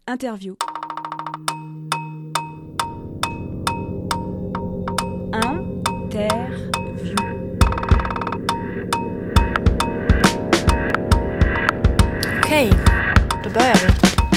Interview. Interview. Okej, då börjar vi.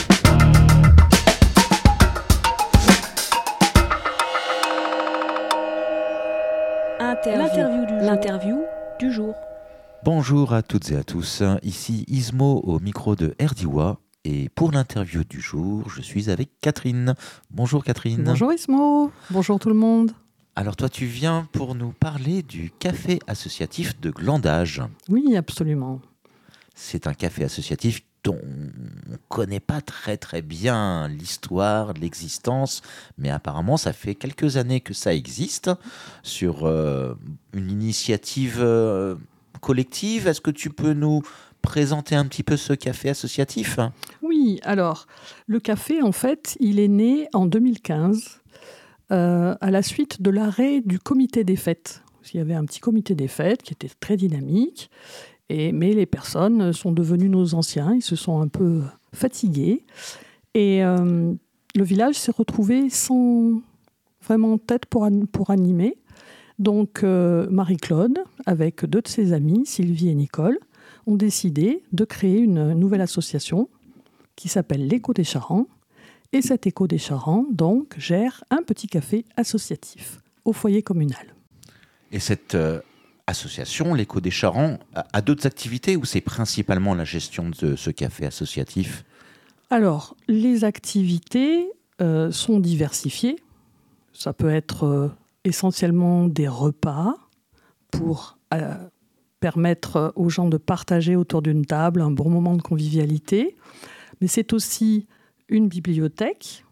L'interview du jour. Bonjour à toutes et à tous, ici Ismo au micro de RDIWA et pour l'interview du jour, je suis avec Catherine. Bonjour Catherine. Bonjour Ismo, bonjour tout le monde. Alors toi tu viens pour nous parler du café associatif de Glandage. Oui, absolument. C'est un café associatif dont on ne connaît pas très bien l'histoire, l'existence, mais apparemment ça fait quelques années que ça existe sur une initiative collective. Est-ce que tu peux nous présenter un petit peu ce café associatif ? Oui, alors le café en fait, il est né en 2015 à la suite de l'arrêt du comité des fêtes. Il y avait un petit comité des fêtes qui était très dynamique. Mais les personnes sont devenues nos anciens, ils se sont un peu fatigués. Et le village s'est retrouvé sans vraiment tête pour animer. Donc Marie-Claude, avec deux de ses amies, Sylvie et Nicole, ont décidé de créer une nouvelle association qui s'appelle l'Écho des Charents. Et cet Écho des Charents, donc, gère un petit café associatif au foyer communal. Et cette association, l'Écho des Charents, a d'autres activités ou c'est principalement la gestion de ce café associatif ? Alors, les activités sont diversifiées. Ça peut être essentiellement des repas pour permettre aux gens de partager autour d'une table un bon moment de convivialité. Mais c'est aussi une bibliothèque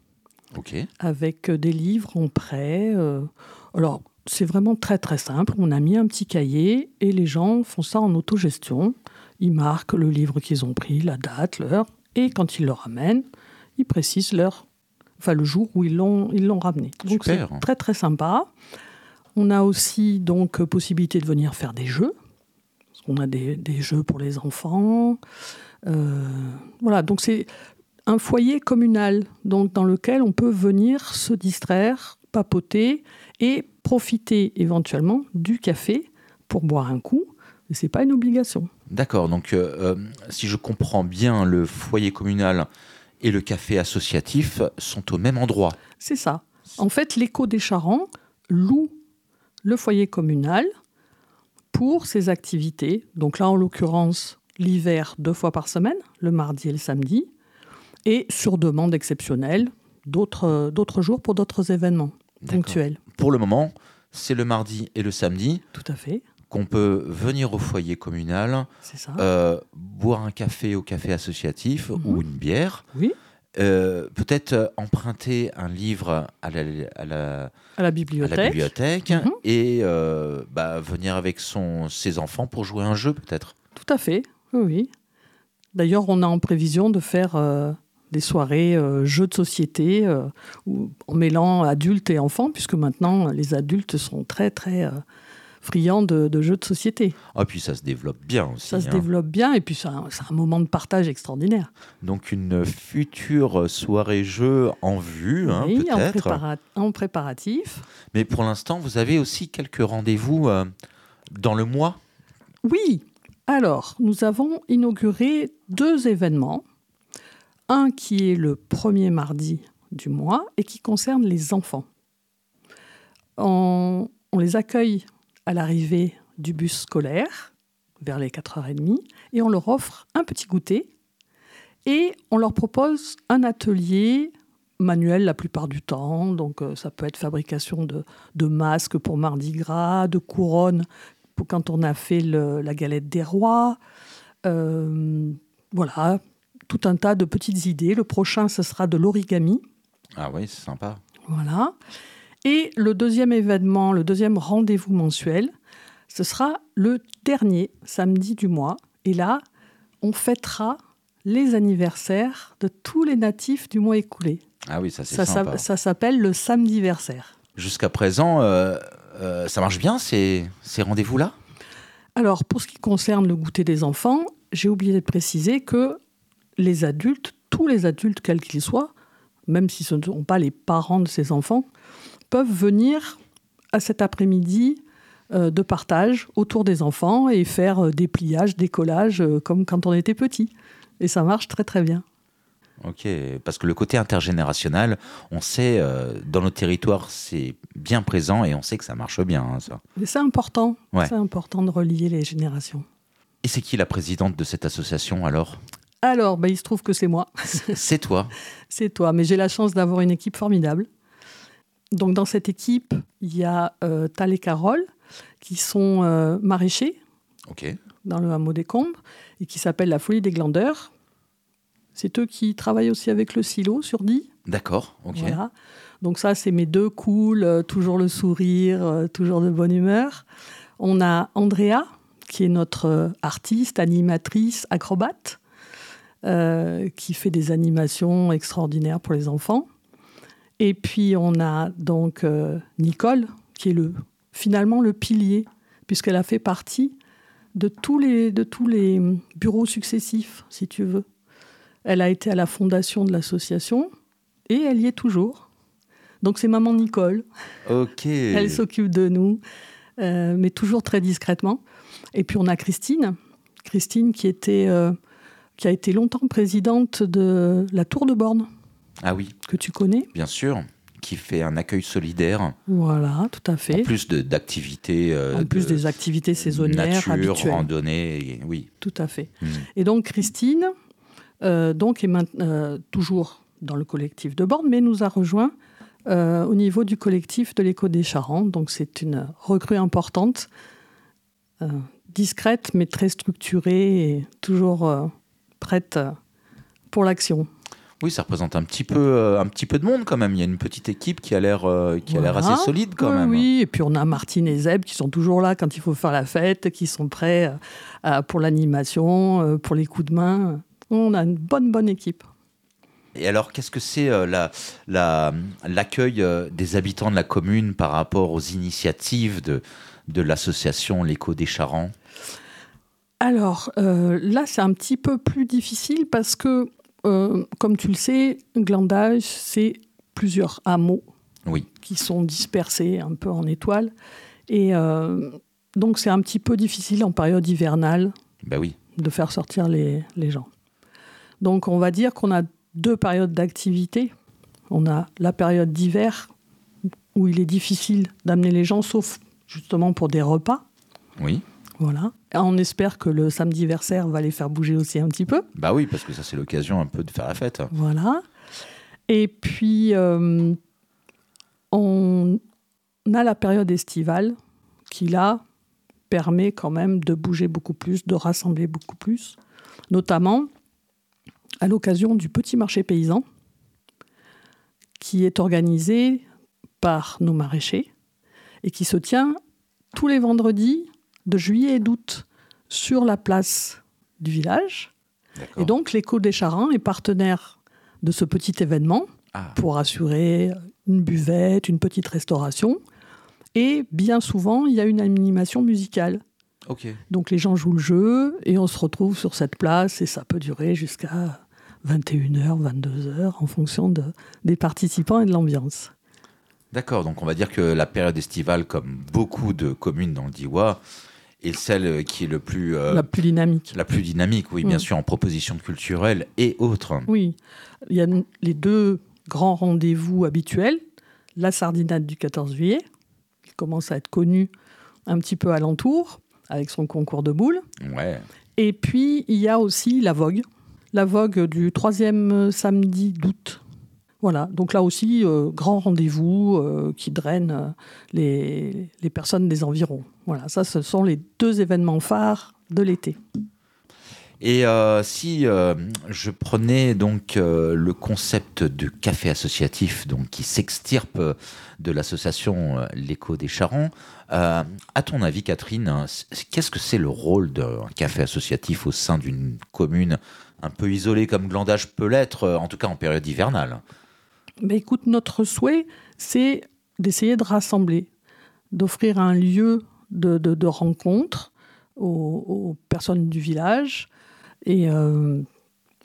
avec des livres en prêt. Alors, c'est vraiment très très simple. On a mis un petit cahier et les gens font ça en autogestion. Ils marquent le livre qu'ils ont pris, la date, l'heure. Et quand ils le ramènent, ils précisent le jour où ils l'ont ramené. Donc super. C'est très très sympa. On a aussi donc possibilité de venir faire des jeux. On a des jeux pour les enfants. Voilà, donc c'est un foyer communal donc, dans lequel on peut venir se distraire, papoter et profiter éventuellement du café pour boire un coup. Mais ce n'est pas une obligation. D'accord, donc si je comprends bien, le foyer communal et le café associatif sont au même endroit. C'est ça. En fait, l'Écho des Charents loue le foyer communal pour ses activités. Donc là, en l'occurrence, l'hiver 2 fois par semaine, le mardi et le samedi, et sur demande exceptionnelle, d'autres jours pour d'autres événements ponctuels. Pour le moment, c'est le mardi et le samedi. Tout à fait. Qu'on peut venir au foyer communal, c'est ça. Boire un café au café associatif ou une bière. Oui. Peut-être emprunter un livre à la bibliothèque et venir avec ses enfants pour jouer à un jeu peut-être. Tout à fait, oui. D'ailleurs, on a en prévision de faire des soirées jeux de société en mêlant adultes et enfants, puisque maintenant, les adultes sont très, très friands de jeux de société. Ah, puis ça se développe bien aussi. Ça se développe bien, et puis c'est un moment de partage extraordinaire. Donc, une future soirée-jeu en vue, oui, peut-être. En préparatif. Mais pour l'instant, vous avez aussi quelques rendez-vous dans le mois ? Oui. Alors, nous avons inauguré 2 événements. Un qui est le premier mardi du mois et qui concerne les enfants. On les accueille à l'arrivée du bus scolaire, vers les 4h30, et on leur offre un petit goûter. Et on leur propose un atelier manuel la plupart du temps. Donc, ça peut être fabrication de masques pour Mardi Gras, de couronnes pour quand on a fait la galette des rois. Voilà, tout un tas de petites idées. Le prochain, ce sera de l'origami. Ah oui, c'est sympa. Voilà. Et le deuxième événement, le deuxième rendez-vous mensuel, ce sera le dernier samedi du mois. Et là, on fêtera les anniversaires de tous les natifs du mois écoulé. Ah oui, ça c'est sympa. Ça s'appelle le samediversaire. Jusqu'à présent, ça marche bien ces rendez-vous-là ? Alors, pour ce qui concerne le goûter des enfants, j'ai oublié de préciser que les adultes tous les adultes, quels qu'ils soient, même si ce ne sont pas les parents de ces enfants, peuvent venir à cet après-midi de partage autour des enfants et faire des pliages, des collages, comme quand on était petit. Et ça marche très très bien. Ok, parce que le côté intergénérationnel, on sait, dans nos territoires, c'est bien présent et on sait que ça marche bien, hein, ça. Et c'est important, Ouais. c'est important de relier les générations. Et c'est qui la présidente de cette association alors ? Alors, il se trouve que c'est moi. C'est toi. C'est toi, mais j'ai la chance d'avoir une équipe formidable. Donc dans cette équipe, il y a Tal et Carole, qui sont maraîchers Ok. dans le hameau des Combes, et qui s'appellent la Folie des Glandeurs. C'est eux qui travaillent aussi avec le silo sur Die. D'accord, ok. Voilà. Donc ça, c'est mes deux cools, toujours le sourire, toujours de bonne humeur. On a Andrea, qui est notre artiste, animatrice, acrobate, qui fait des animations extraordinaires pour les enfants. Et puis, on a donc Nicole, qui est finalement le pilier, puisqu'elle a fait partie de tous les bureaux successifs, si tu veux. Elle a été à la fondation de l'association et elle y est toujours. Donc, c'est maman Nicole. Ok. Elle s'occupe de nous, mais toujours très discrètement. Et puis, on a Christine qui a été longtemps présidente de la Tour de Borne, Ah oui, que tu connais. bien sûr, qui fait un accueil solidaire, Voilà, tout à fait. en plus d'activités. En plus des activités saisonnières nature, habituelles. randonnée, oui. Tout à fait. Mm. Et donc, Christine, est toujours dans le collectif de Borne, mais nous a rejoint au niveau du collectif de l'Écho des Charentes. Donc, c'est une recrue importante, discrète, mais très structurée et toujours prête pour l'action. Oui, ça représente un petit peu de monde quand même. Il y a une petite équipe qui a l'air Voilà. assez solide quand même. Oui, et puis on a Martine et Zeb qui sont toujours là quand il faut faire la fête, qui sont prêts pour l'animation, pour les coups de main. On a une bonne équipe. Et alors, qu'est-ce que c'est l'accueil des habitants de la commune par rapport aux initiatives de l'association L'Écho des Charentes ? Alors, là, c'est un petit peu plus difficile parce que, comme tu le sais, Glandage, c'est plusieurs hameaux Oui. qui sont dispersés un peu en étoiles. Et donc, c'est un petit peu difficile en période hivernale Ben oui. de faire sortir les gens. Donc, on va dire qu'on a 2 périodes d'activité. On a la période d'hiver où il est difficile d'amener les gens, sauf justement pour des repas. Oui. Voilà. Et on espère que le samedi versaire va les faire bouger aussi un petit peu. Bah oui, parce que ça, c'est l'occasion un peu de faire la fête. Voilà. Et puis, on a la période estivale qui, là, permet quand même de bouger beaucoup plus, de rassembler beaucoup plus, notamment à l'occasion du petit marché paysan qui est organisé par nos maraîchers et qui se tient tous les vendredis de juillet et d'août sur la place du village. D'accord. Et donc, l'Écho des Charentes est partenaire de ce petit événement pour assurer une buvette, une petite restauration. Et bien souvent, il y a une animation musicale. Ok. Donc, les gens jouent le jeu et on se retrouve sur cette place et ça peut durer jusqu'à 21h, 22h en fonction des participants et de l'ambiance. D'accord, donc on va dire que la période estivale, comme beaucoup de communes dans le Diois, est celle qui est la plus dynamique. La plus dynamique, oui, bien sûr, en propositions culturelles et autres. Oui, il y a les 2 grands rendez-vous habituels. La Sardinade du 14 juillet, qui commence à être connue un petit peu alentour, avec son concours de boules. Ouais. Et puis, il y a aussi la Vogue. La Vogue du 3e samedi d'août. Voilà, donc là aussi, grand rendez-vous qui draine les personnes des environs. Voilà, ça, ce sont les 2 événements phares de l'été. Et si je prenais donc le concept de café associatif, donc qui s'extirpe de l'association L'Écho des Charentes, à ton avis, Catherine, qu'est-ce que c'est le rôle d'un café associatif au sein d'une commune un peu isolée comme Glandage peut l'être, en tout cas en période hivernale ? Mais écoute, notre souhait, c'est d'essayer de rassembler, d'offrir un lieu de rencontre aux personnes du village. Et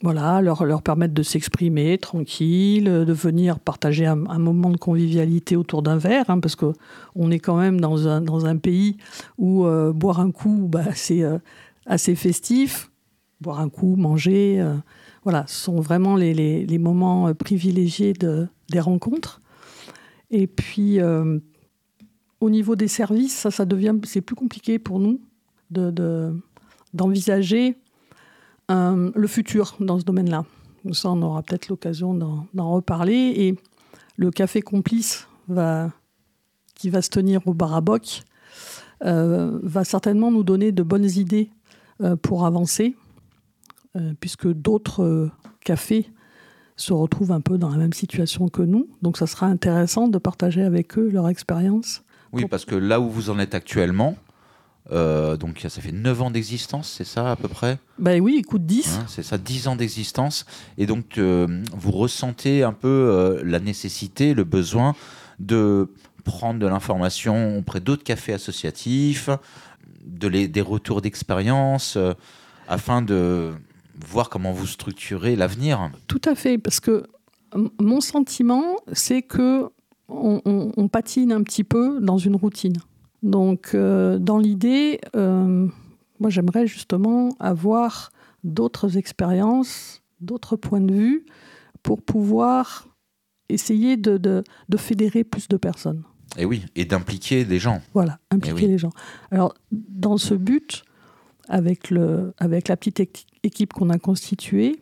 Voilà, leur permettre de s'exprimer tranquille, de venir partager un moment de convivialité autour d'un verre, hein, parce qu'on est quand même dans un pays où boire un coup, c'est assez festif. Boire un coup, manger, voilà, ce sont vraiment les moments privilégiés des rencontres. Et puis, au niveau des services, c'est plus compliqué pour nous d'envisager le futur dans ce domaine-là. Ça, on aura peut-être l'occasion d'en reparler. Et le café complice qui va se tenir au Bar à Bock va certainement nous donner de bonnes idées pour avancer, puisque d'autres cafés se retrouvent un peu dans la même situation que nous. Donc, ça sera intéressant de partager avec eux leur expérience. Oui, parce que là où vous en êtes actuellement, donc ça fait 9 ans d'existence, c'est ça à peu près ? Oui, écoute, 10. Hein, c'est ça, 10 ans d'existence. Et donc, vous ressentez un peu la nécessité, le besoin de prendre de l'information auprès d'autres cafés associatifs, des retours d'expérience, afin de voir comment vous structurez l'avenir. Tout à fait, parce que mon sentiment, c'est que on patine un petit peu dans une routine. Donc, dans l'idée, moi, j'aimerais justement avoir d'autres expériences, d'autres points de vue pour pouvoir essayer de fédérer plus de personnes. Et oui, et d'impliquer des gens. Voilà, impliquer les gens. Alors, dans ce but, avec la petite équipe qu'on a constituée,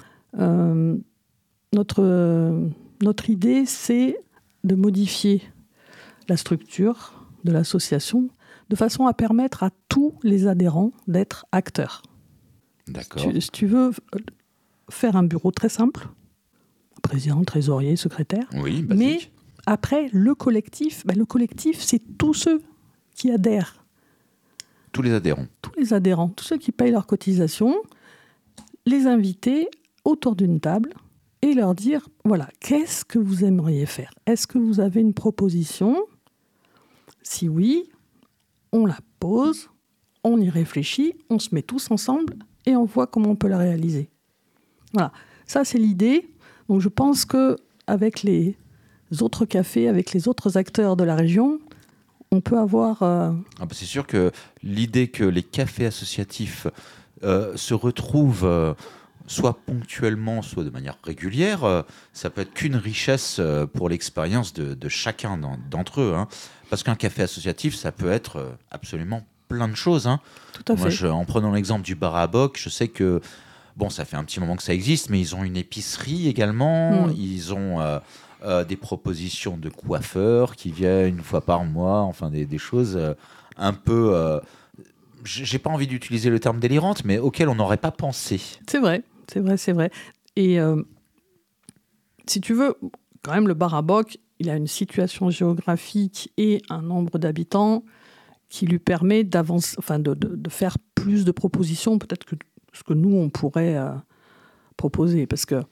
notre idée, c'est de modifier la structure de l'association de façon à permettre à tous les adhérents d'être acteurs. D'accord. Si tu veux faire un bureau très simple, président, trésorier, secrétaire, oui, basique. Mais après, le collectif, c'est tous ceux qui adhèrent. Tous les adhérents. Tous les adhérents, tous ceux qui payent leurs cotisations, les inviter autour d'une table et leur dire, voilà, qu'est-ce que vous aimeriez faire ? Est-ce que vous avez une proposition ? Si oui, on la pose, on y réfléchit, on se met tous ensemble et on voit comment on peut la réaliser. Voilà, ça c'est l'idée. Donc je pense qu'avec les autres cafés, avec les autres acteurs de la région, on peut avoir... C'est sûr que l'idée que les cafés associatifs se retrouvent soit ponctuellement, soit de manière régulière, ça peut être qu'une richesse pour l'expérience de chacun d'entre eux. Hein. Parce qu'un café associatif, ça peut être absolument plein de choses. Hein. Tout à fait. En prenant l'exemple du Bar à Bock, je sais que ça fait un petit moment que ça existe, mais ils ont une épicerie également. Ils ont des propositions de coiffeurs qui viennent une fois par mois, enfin des choses un peu... j'ai pas envie d'utiliser le terme délirante, mais auxquelles on n'aurait pas pensé. C'est vrai. Et si tu veux, quand même, le Bar à Bock, il a une situation géographique et un nombre d'habitants qui lui permet d'avancer, enfin de faire plus de propositions, peut-être que ce que nous, on pourrait proposer. Parce que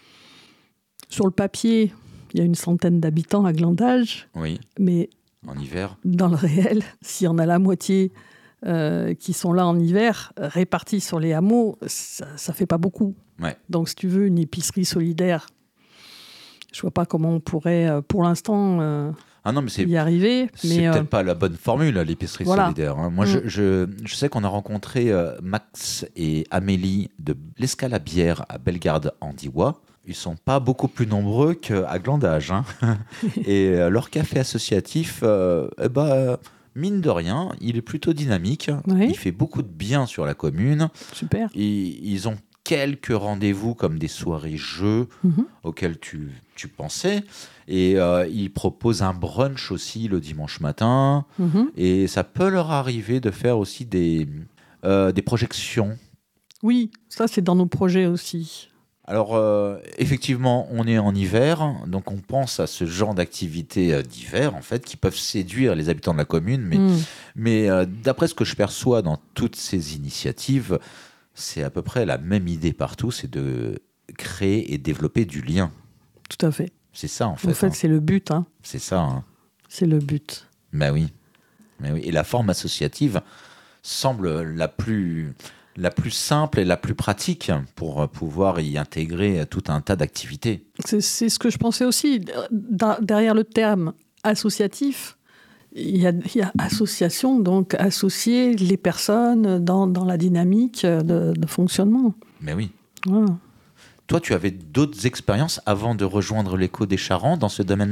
sur le papier, il y a une centaine d'habitants à Glandage. Oui. Mais en hiver, dans le réel, si on a la moitié qui sont là en hiver, répartis sur les hameaux, ça fait pas beaucoup. Ouais. Donc, si tu veux une épicerie solidaire, je vois pas comment on pourrait, pour l'instant, y arriver. C'est peut-être pas la bonne formule, l'épicerie solidaire. Hein. Moi, je sais qu'on a rencontré Max et Amélie de l'Escale à Bière à Bellegarde en Diois. Ils sont pas beaucoup plus nombreux qu'à Glandage. Hein. Et leur café associatif, mine de rien, il est plutôt dynamique. Oui. Il fait beaucoup de bien sur la commune. Super. Ils ont quelques rendez-vous comme des soirées jeux auxquels tu pensais. Et ils proposent un brunch aussi le dimanche matin. Et ça peut leur arriver de faire aussi des projections. Oui, ça c'est dans nos projets aussi. Alors, effectivement, on est en hiver, donc on pense à ce genre d'activités d'hiver, en fait, qui peuvent séduire les habitants de la commune. Mais d'après ce que je perçois dans toutes ces initiatives, c'est à peu près la même idée partout, c'est de créer et développer du lien. Tout à fait. C'est ça, en fait. En fait, c'est le but. Hein. C'est ça. Hein. C'est le but. Ben oui. Et la forme associative semble la plus la plus simple et la plus pratique pour pouvoir y intégrer tout un tas d'activités. C'est ce que je pensais aussi. Derrière le terme associatif, il y a association, donc associer les personnes dans la dynamique de fonctionnement. Mais oui. Voilà. Toi, tu avais d'autres expériences avant de rejoindre l'Écho des Charents dans ce domaine-là ?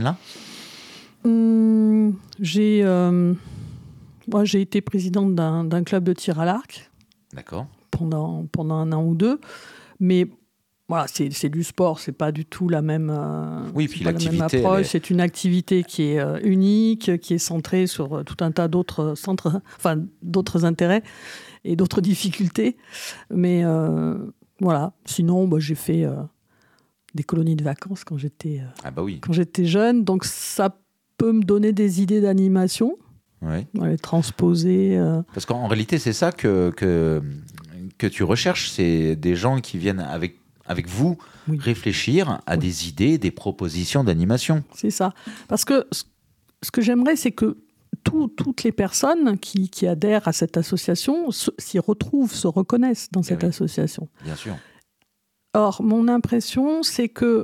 Moi, j'ai été présidente d'un club de tir à l'arc. D'accord. Pendant un an ou deux. Mais voilà, c'est du sport, c'est pas du tout la même, oui, puis l'activité, approche. C'est une activité qui est unique, qui est centrée sur tout un tas d'autres d'autres intérêts et d'autres difficultés. Mais voilà, sinon, j'ai fait des colonies de vacances quand j'étais quand j'étais jeune. Donc ça peut me donner des idées d'animation. Oui. Les transposer. Parce qu'en réalité, c'est ça que tu recherches, c'est des gens qui viennent avec vous réfléchir à des idées, des propositions d'animation. C'est ça. Parce que ce que j'aimerais, c'est que toutes les personnes qui adhèrent à cette association s'y retrouvent, se reconnaissent dans cette association. Bien sûr. Or, mon impression, c'est que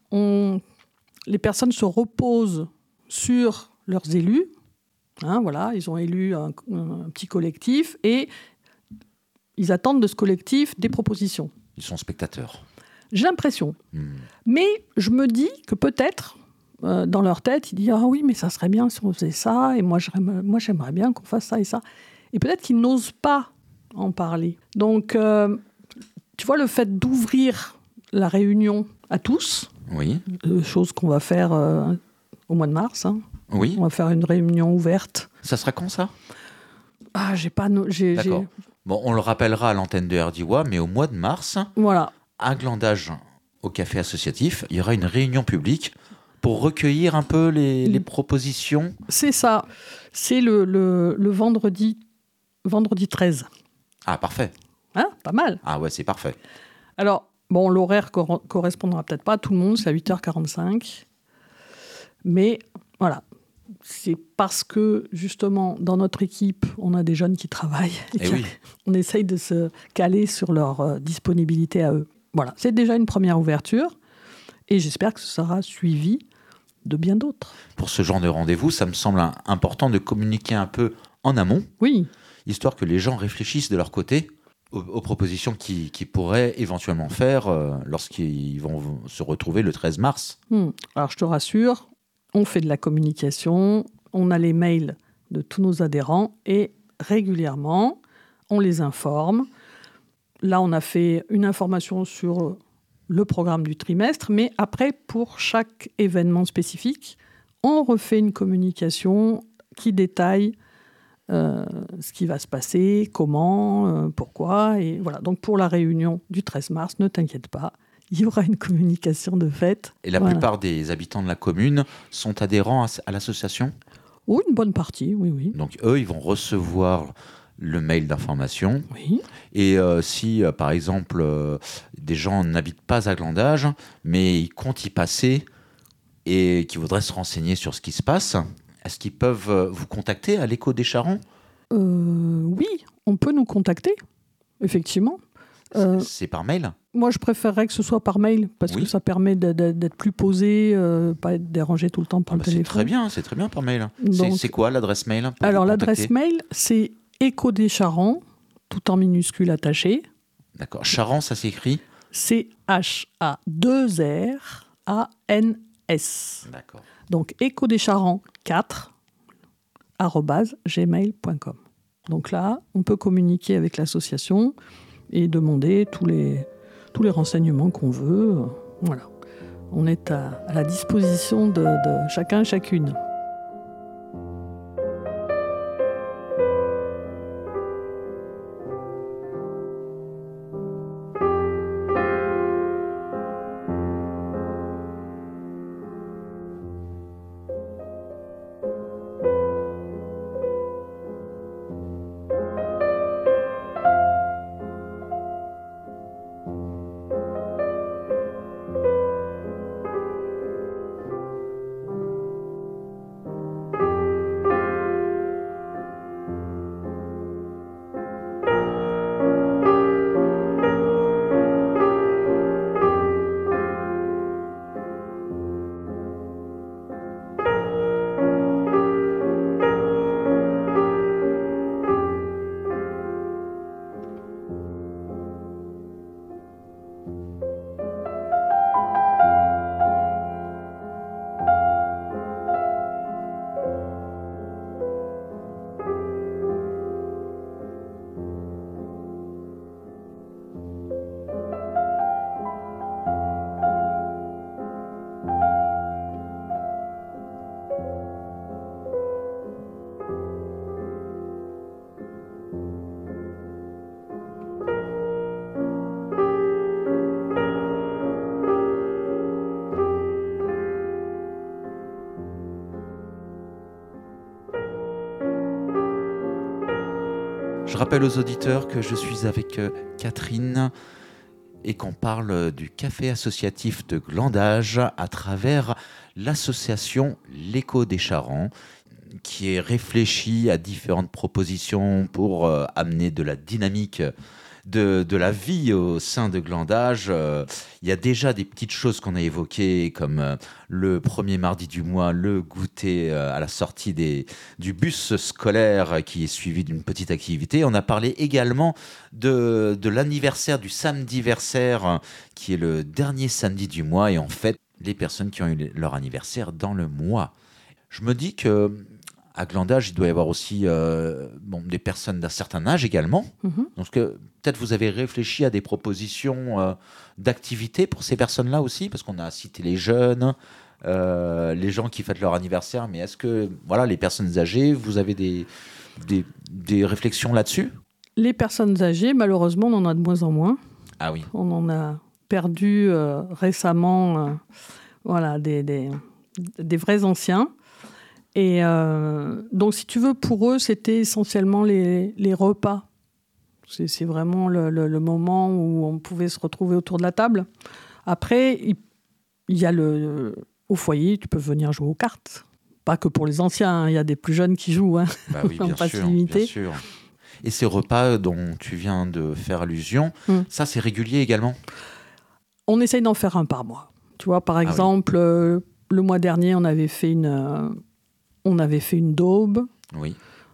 les personnes se reposent sur leurs élus. Ils ont élu un petit collectif et ils attendent de ce collectif des propositions. Ils sont spectateurs. J'ai l'impression. Mais je me dis que peut-être, dans leur tête, ils disent « Ah oui, mais ça serait bien si on faisait ça, et moi j'aimerais bien qu'on fasse ça et ça. » Et peut-être qu'ils n'osent pas en parler. Donc, tu vois, le fait d'ouvrir la réunion à tous, chose qu'on va faire au mois de mars, Oui. On va faire une réunion ouverte. Ça sera quand, ça ? J'ai pas... D'accord. Bon, on le rappellera à l'antenne de RDIWA, mais au mois de mars, à Glandage, au café associatif, il y aura une réunion publique pour recueillir un peu les propositions. C'est ça. C'est le vendredi 13. Ah, parfait. Pas mal. Ah ouais, c'est parfait. Alors, l'horaire correspondra peut-être pas à tout le monde, c'est à 8h45. Mais voilà, c'est parce que, justement, dans notre équipe, on a des jeunes qui travaillent. On essaye de se caler sur leur disponibilité à eux. Voilà, c'est déjà une première ouverture. Et j'espère que ce sera suivi de bien d'autres. Pour ce genre de rendez-vous, ça me semble important de communiquer un peu en amont. Oui. Histoire que les gens réfléchissent de leur côté aux propositions qu'ils pourraient éventuellement faire lorsqu'ils vont se retrouver le 13 mars. Alors, je te rassure, on fait de la communication, on a les mails de tous nos adhérents et régulièrement, on les informe. Là, on a fait une information sur le programme du trimestre, mais après, pour chaque événement spécifique, on refait une communication qui détaille ce qui va se passer, comment, pourquoi. Et voilà. Donc, pour la réunion du 13 mars, ne t'inquiète pas, il y aura une communication de fait. Et la plupart des habitants de la commune sont adhérents à l'association ? Oui, une bonne partie, oui. Donc, eux, ils vont recevoir le mail d'information. Oui. Et si, par exemple, des gens n'habitent pas à Glandage, mais ils comptent y passer et qui voudraient se renseigner sur ce qui se passe, est-ce qu'ils peuvent vous contacter à l'Écho des Charents ? Oui, on peut nous contacter, effectivement. C'est par mail ? Moi, je préférerais que ce soit par mail, parce que ça permet d'être plus posé, pas être dérangé tout le temps par le téléphone. C'est très bien par mail. Donc, c'est quoi l'adresse mail ? Alors, l'adresse mail, c'est Écho des Charents, tout en minuscule attaché. D'accord. Charents, ça s'écrit ? CHA2RANS. D'accord. Donc, Écho des Charents 4 @gmail.com. Donc là, on peut communiquer avec l'association et demander tous les renseignements qu'on veut. Voilà. On est à la disposition de chacun et chacune. Je rappelle aux auditeurs que je suis avec Catherine et qu'on parle du café associatif de Glandage à travers l'association L'Écho des Charents, qui est réfléchie à différentes propositions pour amener de la dynamique de la vie au sein de Glandage. Il y a déjà des petites choses qu'on a évoquées, comme le premier mardi du mois, le goûter à la sortie du bus scolaire qui est suivi d'une petite activité. On a parlé également de l'anniversaire, du samediversaire, qui est le dernier samedi du mois, et en fait, les personnes qui ont eu leur anniversaire dans le mois. Je me dis que à Glandage, il doit y avoir aussi des personnes d'un certain âge également. Donc, peut-être vous avez réfléchi à des propositions d'activités pour ces personnes-là aussi, parce qu'on a cité les jeunes, les gens qui fêtent leur anniversaire. Mais est-ce que les personnes âgées, vous avez des réflexions là-dessus ? Les personnes âgées, malheureusement, on en a de moins en moins. Ah oui. On en a perdu récemment des vrais anciens. Et donc, si tu veux, pour eux, c'était essentiellement les repas. C'est vraiment le moment où on pouvait se retrouver autour de la table. Après, il y a au foyer, tu peux venir jouer aux cartes. Pas que pour les anciens, il y a des plus jeunes qui jouent. Bah oui, bien sûr. Et ces repas dont tu viens de faire allusion, ça, c'est régulier également ? On essaye d'en faire un par mois. Tu vois, par exemple, le mois dernier, on avait fait une daube. Oui.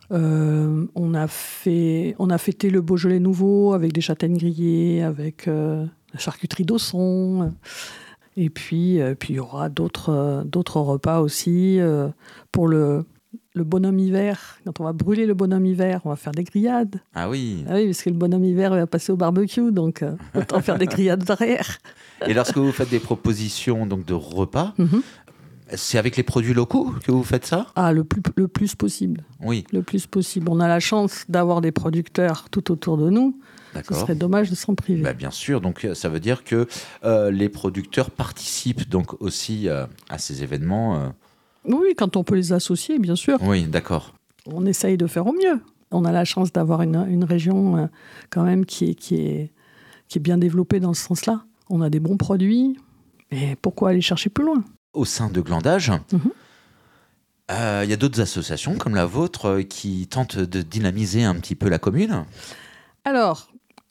On a fêté le Beaujolais nouveau avec des châtaignes grillées, avec la charcuterie d'Ausson. Et puis il y aura d'autres repas aussi. Pour le bonhomme hiver, quand on va brûler le bonhomme hiver, on va faire des grillades. Ah oui. Ah oui, parce que le bonhomme hiver va passer au barbecue, donc autant faire des grillades derrière. Et lorsque vous faites des propositions donc, de repas, c'est avec les produits locaux que vous faites ça ? Ah, le plus possible. Oui. Le plus possible. On a la chance d'avoir des producteurs tout autour de nous. D'accord. Ce serait dommage de s'en priver. Bien sûr. Donc, ça veut dire que les producteurs participent donc aussi à ces événements. Oui, quand on peut les associer, bien sûr. Oui, d'accord. On essaye de faire au mieux. On a la chance d'avoir une région quand même qui est bien développée dans ce sens-là. On a des bons produits. Mais pourquoi aller chercher plus loin ? Au sein de Glandage, y a d'autres associations comme la vôtre qui tentent de dynamiser un petit peu la commune ? Alors,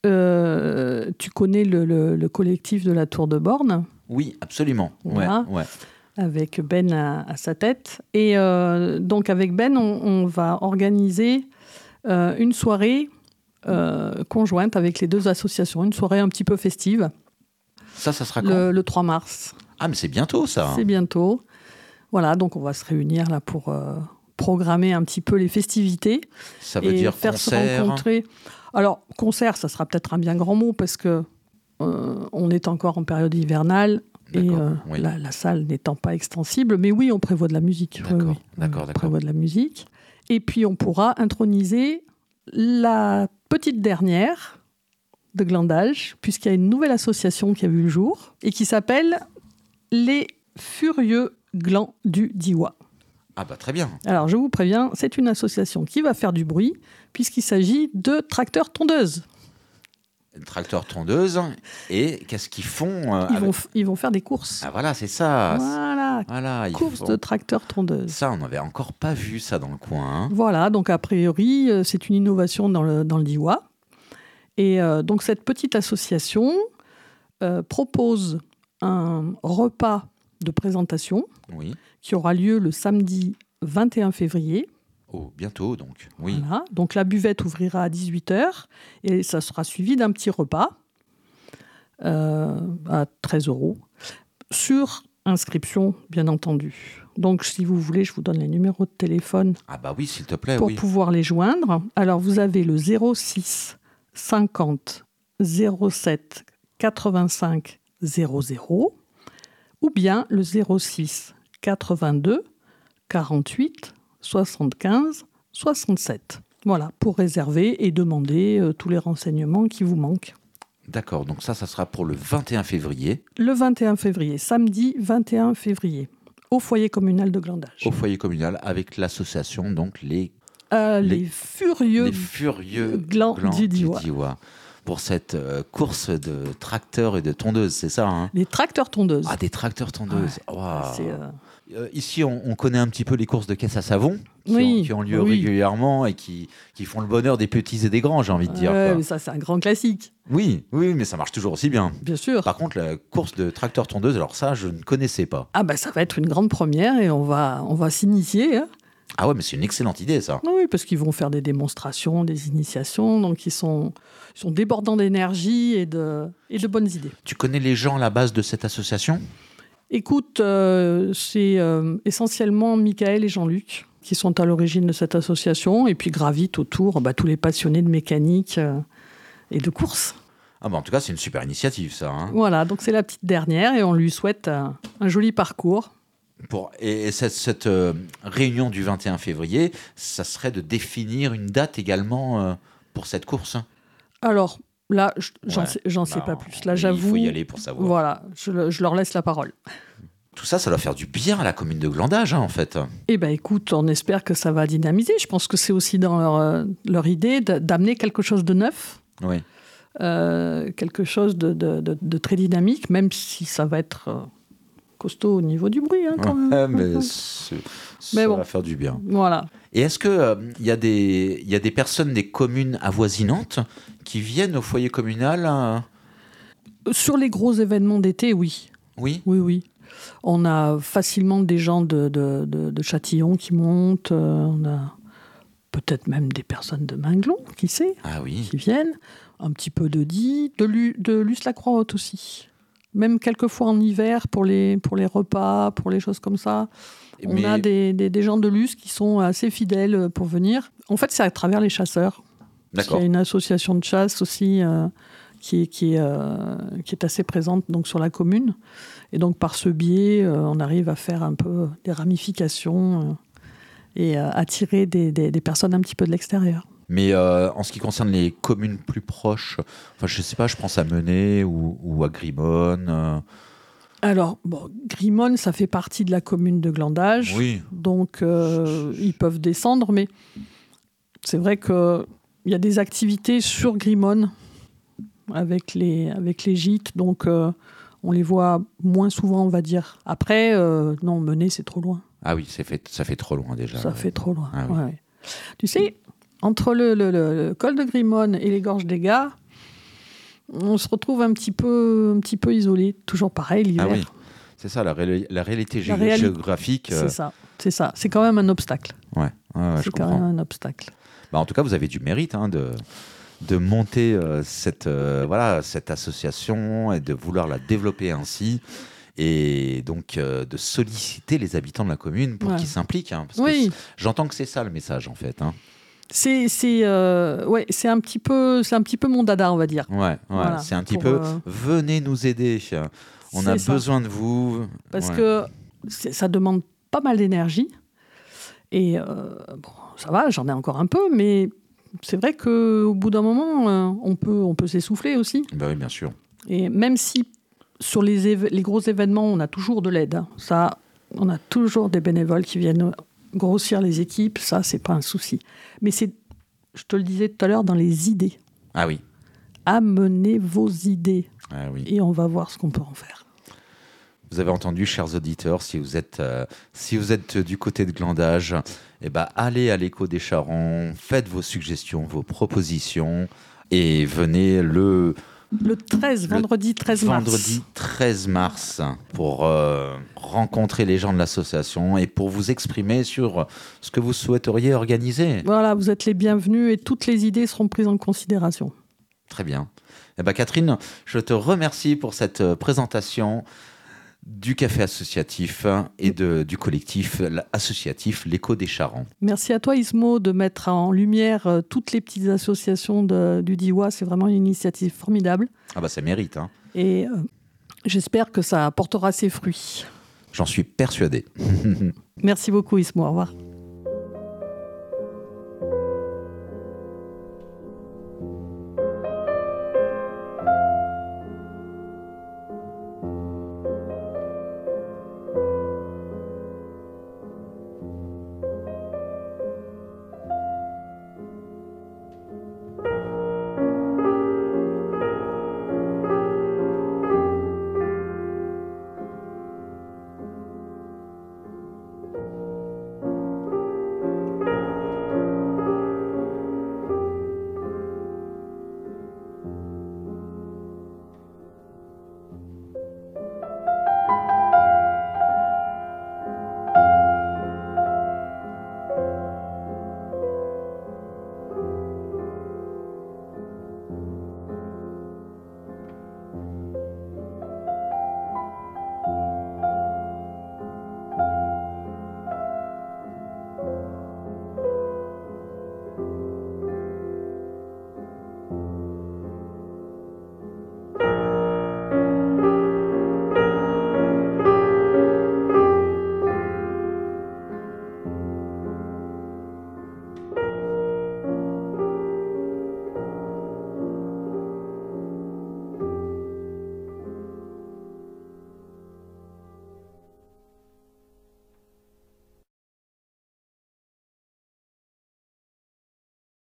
tu connais le collectif de la Tour de Borne ? Oui, absolument. Voilà. Ouais. Avec Ben à sa tête. Et donc, avec Ben, on va organiser une soirée conjointe avec les deux associations, une soirée un petit peu festive. Ça sera quand ? Le 3 mars. Ah, mais c'est bientôt, ça. C'est bientôt. Voilà, donc on va se réunir là pour programmer un petit peu les festivités. Ça veut dire faire concert. Se rencontrer. Alors, concert, ça sera peut-être un bien grand mot parce que on est encore en période hivernale et la salle n'étant pas extensible. Mais oui, on prévoit de la musique. D'accord, d'accord. On prévoit de la musique. Et puis, on pourra introniser la petite dernière de Glandage, puisqu'il y a une nouvelle association qui a vu le jour et qui s'appelle Les Furieux Glands du Diois. Ah bah très bien. Alors je vous préviens, c'est une association qui va faire du bruit puisqu'il s'agit de tracteurs-tondeuses. Tracteurs-tondeuses, et qu'est-ce qu'ils font ils vont faire des courses. Ah voilà, c'est ça. Voilà, courses de tracteurs-tondeuses. Ça, on n'avait encore pas vu ça dans le coin. Voilà, donc a priori, c'est une innovation dans le Diois. Et donc cette petite association propose un repas de présentation qui aura lieu le samedi 21 février. Oh, bientôt donc, oui. Voilà. Donc la buvette ouvrira à 18h et ça sera suivi d'un petit repas à 13 €, sur inscription, bien entendu. Donc si vous voulez, je vous donne les numéros de téléphone. Ah bah oui, s'il te plaît, pour pouvoir les joindre. Alors vous avez le 06 50 07 85 00 ou bien le 06 82 48 75 67. Voilà, pour réserver et demander tous les renseignements qui vous manquent. D'accord, donc ça sera pour le 21 février. Le 21 février, samedi 21 février, au foyer communal de Glandage. Au foyer communal avec l'association, donc les... Les furieux glands du Diois. Pour cette course de tracteurs et de tondeuses, c'est ça, hein? Les tracteurs tondeuses. Ah, des tracteurs tondeuses. Ouais, Wow. Ici, on connaît un petit peu les courses de caisse à savon qui ont lieu régulièrement et qui font le bonheur des petits et des grands, j'ai envie de dire. Mais ça, c'est un grand classique. Oui, mais ça marche toujours aussi bien. Bien sûr. Par contre, la course de tracteurs tondeuses, alors ça, je ne connaissais pas. Ah ça va être une grande première et on va s'initier. Hein. Ah ouais, mais c'est une excellente idée, ça. Oui, parce qu'ils vont faire des démonstrations, des initiations, donc ils sont débordants d'énergie et de bonnes idées. Tu connais les gens à la base de cette association ? Écoute, c'est essentiellement Michael et Jean-Luc qui sont à l'origine de cette association, et puis gravitent autour tous les passionnés de mécanique et de course. Ah en tout cas, c'est une super initiative, ça. Hein. Voilà, donc c'est la petite dernière, et on lui souhaite un joli parcours. Et cette réunion du 21 février, ça serait de définir une date également pour cette course. Alors là, j'en sais pas plus. Là, j'avoue. Il faut y aller pour savoir. Voilà, je leur laisse la parole. Tout ça, ça doit faire du bien à la commune de Glandage, en fait. Eh bien, écoute, on espère que ça va dynamiser. Je pense que c'est aussi dans leur idée d'amener quelque chose de neuf. Oui. Quelque chose de très dynamique, même si ça va être costaud au niveau du bruit. Hein, quand même. Mais ça va faire du bien. Voilà. Et est-ce qu'il y a des personnes des communes avoisinantes qui viennent au foyer communal Sur les gros événements d'été, oui. Oui. Oui. On a facilement des gens de Châtillon qui montent. On a peut-être même des personnes de Minglon, qui sait, qui viennent. Un petit peu de Die, de Luce-la-Croix-Haute aussi. Même quelquefois en hiver pour les repas, pour les choses comme ça. On a des gens de Luce qui sont assez fidèles pour venir. En fait, c'est à travers les chasseurs. D'accord. Il y a une association de chasse aussi qui est assez présente donc, sur la commune. Et donc, par ce biais, on arrive à faire un peu des ramifications et attirer des personnes un petit peu de l'extérieur. Mais en ce qui concerne les communes plus proches, je ne sais pas, je pense à Menay ou à Grimone. Alors, Grimone, ça fait partie de la commune de Glandage. Oui. Donc, ils peuvent descendre. Mais c'est vrai qu'il y a des activités sur Grimone avec les gîtes. Donc, on les voit moins souvent, on va dire. Après, non, Menay, c'est trop loin. Ah oui, ça fait trop loin déjà. Ça fait trop loin, ah, oui. Ouais. Tu sais, entre le col de Grimone et les gorges des Gars, on se retrouve un petit peu isolé. Toujours pareil, l'hiver. Ah oui, c'est ça, la réalité géographique. C'est ça. C'est quand même un obstacle. Ouais, c'est quand même un obstacle. En tout cas, vous avez du mérite de monter cette association et de vouloir la développer ainsi. Et donc de solliciter les habitants de la commune pour qu'ils s'impliquent. Parce que j'entends que c'est ça le message, en fait. C'est un petit peu mon dada, on va dire. Voilà, c'est un petit peu venez nous aider. On a besoin de vous. Parce que ça demande pas mal d'énergie. Et ça va, j'en ai encore un peu, mais c'est vrai qu'au bout d'un moment, on peut s'essouffler aussi. Ben oui, bien sûr. Et même si sur les gros événements, on a toujours de l'aide. Ça, on a toujours des bénévoles qui viennent grossir les équipes. Ça, c'est pas un souci. Mais je te le disais tout à l'heure, dans les idées. Ah oui. Amenez vos idées. Ah oui. Et on va voir ce qu'on peut en faire. Vous avez entendu, chers auditeurs, si vous êtes du côté de Glandage, allez à l'Écho des Charents, faites vos suggestions, vos propositions et venez vendredi 13 mars. Vendredi 13 mars pour rencontrer les gens de l'association et pour vous exprimer sur ce que vous souhaiteriez organiser. Voilà, vous êtes les bienvenus et toutes les idées seront prises en considération. Très bien. Catherine, je te remercie pour cette présentation du café associatif et du collectif associatif L'Écho des Charents. Merci à toi Ismo de mettre en lumière toutes les petites associations du Diois. C'est vraiment une initiative formidable. Ça mérite. Et j'espère que ça apportera ses fruits. J'en suis persuadé. Merci beaucoup Ismo, au revoir.